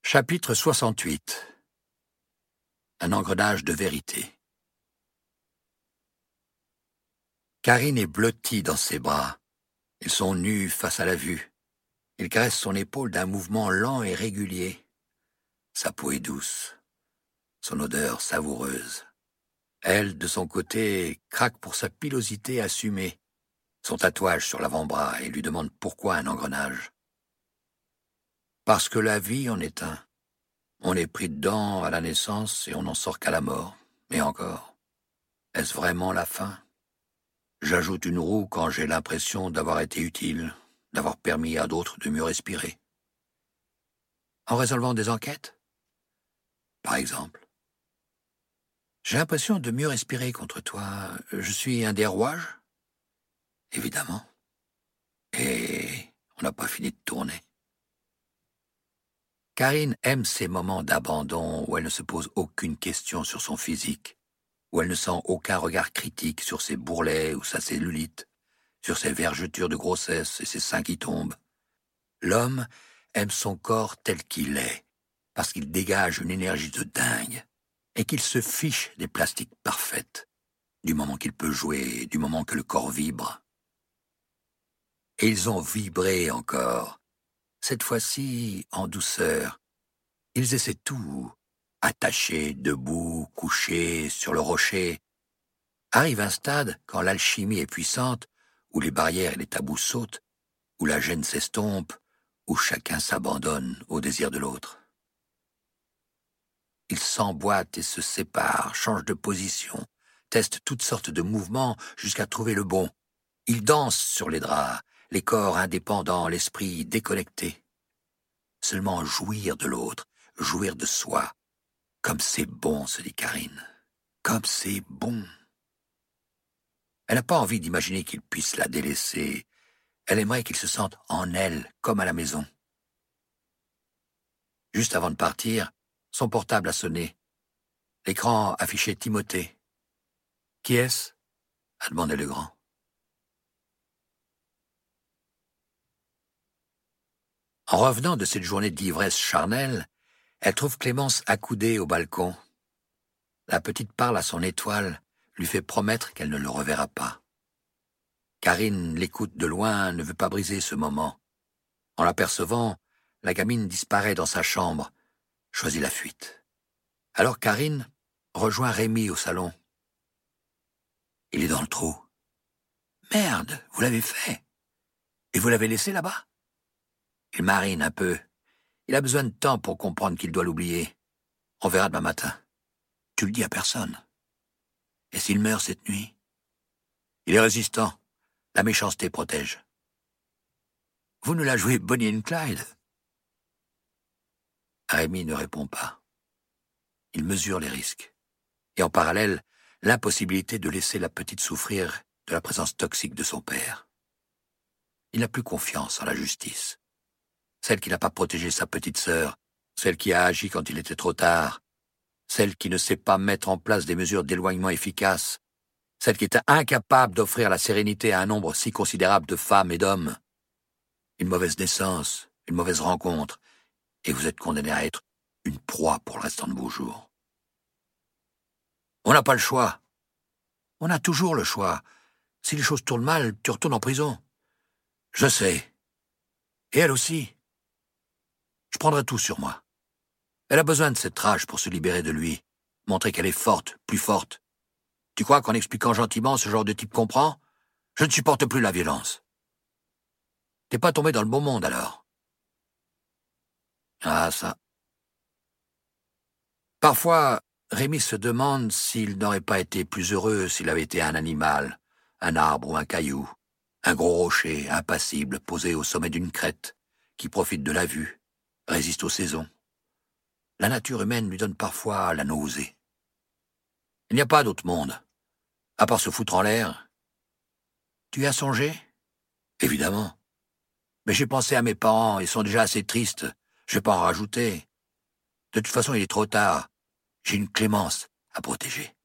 Chapitre 68. Un engrenage de vérité. Karine est blottie dans ses bras. Ils sont nus face à la vue. Il caresse son épaule d'un mouvement lent et régulier. Sa peau est douce, son odeur savoureuse. Elle, de son côté, craque pour sa pilosité assumée, son tatouage sur l'avant-bras, et lui demande pourquoi un engrenage. Parce que la vie en est un. On est pris dedans à la naissance et on n'en sort qu'à la mort. Et encore, est-ce vraiment la fin? J'ajoute une roue quand j'ai l'impression d'avoir été utile, d'avoir permis à d'autres de mieux respirer. En résolvant des enquêtes? Par exemple. J'ai l'impression de mieux respirer contre toi. Je suis un des rouages? Évidemment. Et on n'a pas fini de tourner. Karine aime ces moments d'abandon où elle ne se pose aucune question sur son physique, où elle ne sent aucun regard critique sur ses bourrelets ou sa cellulite, sur ses vergetures de grossesse et ses seins qui tombent. L'homme aime son corps tel qu'il est, parce qu'il dégage une énergie de dingue, et qu'il se fiche des plastiques parfaites, du moment qu'il peut jouer, du moment que le corps vibre. Et ils ont vibré encore, cette fois-ci en douceur. Ils essaient tout, attachés, debout, couchés, sur le rocher. Arrive un stade, quand l'alchimie est puissante, où les barrières et les tabous sautent, où la gêne s'estompe, où chacun s'abandonne au désir de l'autre. Ils s'emboîtent et se séparent, changent de position, testent toutes sortes de mouvements jusqu'à trouver le bon. Ils dansent sur les draps, les corps indépendants, l'esprit déconnecté. Seulement jouir de l'autre, jouir de soi. Comme c'est bon, se dit Karine. Comme c'est bon. Elle n'a pas envie d'imaginer qu'il puisse la délaisser. Elle aimerait qu'il se sente en elle, comme à la maison. Juste avant de partir, son portable a sonné. L'écran affichait Timothée. « Qui est-ce » a demandé le grand. En revenant de cette journée d'ivresse charnelle, elle trouve Clémence accoudée au balcon. La petite parle à son étoile, lui fait promettre qu'elle ne le reverra pas. Karine l'écoute de loin, ne veut pas briser ce moment. En l'apercevant, la gamine disparaît dans sa chambre, choisit la fuite. Alors Karine rejoint Rémi au salon. Il est dans le trou. « Merde, vous l'avez fait. Et vous l'avez laissé là-bas ?» Il marine un peu. Il a besoin de temps pour comprendre qu'il doit l'oublier. On verra demain matin. Tu le dis à personne. Et s'il meurt cette nuit? Il est résistant. La méchanceté protège. Vous nous la jouez Bonnie and Clyde? Rémi ne répond pas. Il mesure les risques. Et en parallèle, l'impossibilité de laisser la petite souffrir de la présence toxique de son père. Il n'a plus confiance en la justice. Celle qui n'a pas protégé sa petite sœur, celle qui a agi quand il était trop tard, celle qui ne sait pas mettre en place des mesures d'éloignement efficaces, celle qui est incapable d'offrir la sérénité à un nombre si considérable de femmes et d'hommes. Une mauvaise naissance, une mauvaise rencontre, et vous êtes condamné à être une proie pour le restant de vos jours. On n'a pas le choix. On a toujours le choix. Si les choses tournent mal, tu retournes en prison. Je sais. Et elle aussi. Je prendrai tout sur moi. Elle a besoin de cette rage pour se libérer de lui, montrer qu'elle est forte, plus forte. Tu crois qu'en expliquant gentiment, ce genre de type comprend? Je ne supporte plus la violence. T'es pas tombé dans le bon monde, alors? Ah, ça. Parfois, Rémi se demande s'il n'aurait pas été plus heureux s'il avait été un animal, un arbre ou un caillou, un gros rocher, impassible, posé au sommet d'une crête, qui profite de la vue, résiste aux saisons. La nature humaine lui donne parfois la nausée. Il n'y a pas d'autre monde, à part se foutre en l'air. Tu y as songé? Évidemment. Mais j'ai pensé à mes parents, ils sont déjà assez tristes, je vais pas en rajouter. De toute façon, il est trop tard. J'ai une Clémence à protéger.